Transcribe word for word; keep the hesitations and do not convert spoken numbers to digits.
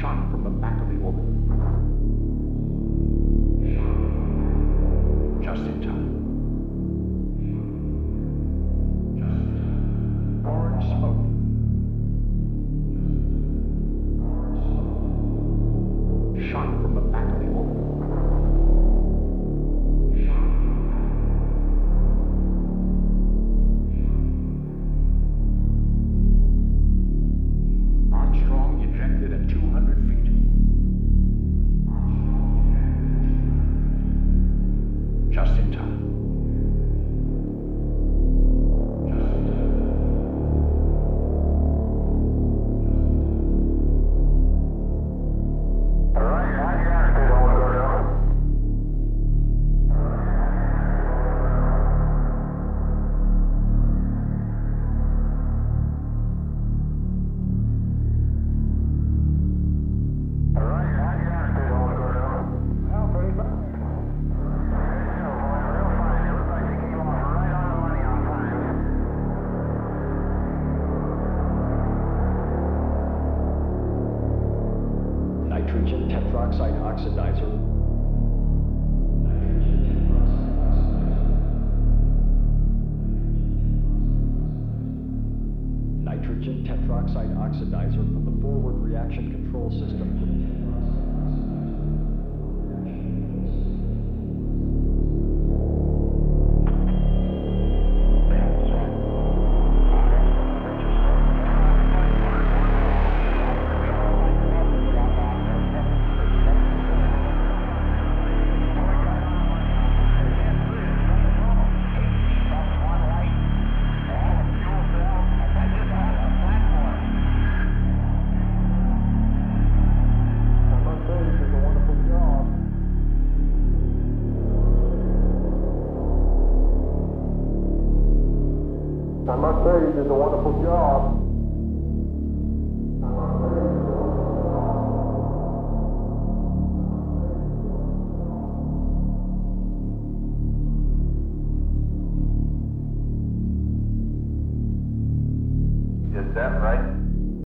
Shot from the back of the orbit. Just in time. Orange smoke. Shot from the back of the orbit. Armstrong ejected at two hundred feet. Just in time. Nitrogen tetroxide oxidizer. Nitrogen tetroxide oxidizer from the forward reaction control system. I must say, you did a wonderful job. Is that right?